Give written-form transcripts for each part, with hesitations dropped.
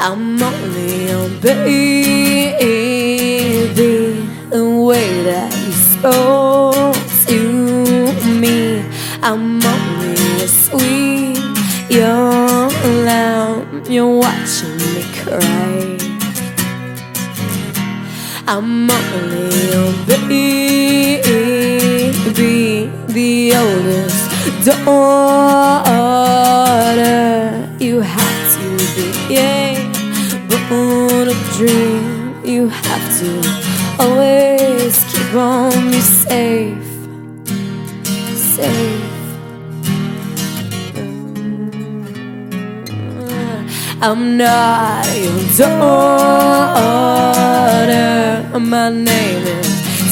I'm only your baby. The way that you spoke to me, I'm only a sweet young lamb. You're watching me cry. I'm only your baby, the oldest daughter. You have to be born a dream. You have to always keep on me safe, safe. I'm not your daughter. My name is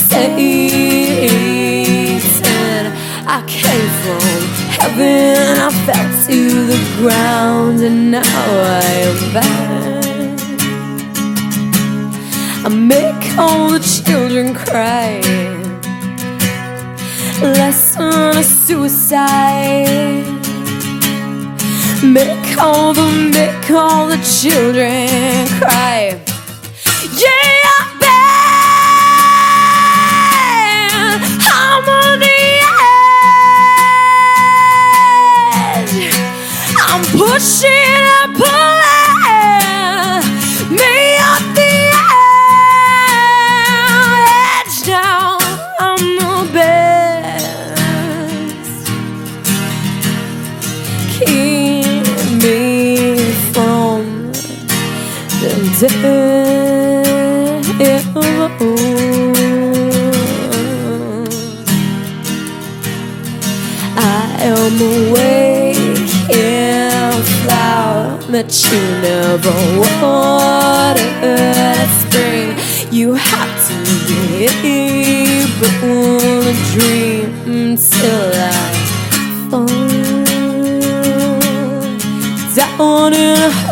Satan. I came from heaven, I fell to the ground, and now I am back. I make all the children cry. Lesson of suicide. Make all the children cry. Yeah, bad. I'm on the edge. I'm pushing and pulling me up the edge now. I'm the best. Keep me from the devil. I am awake in flower that you never watered. Spring, you have to be born a dream till I fall down in a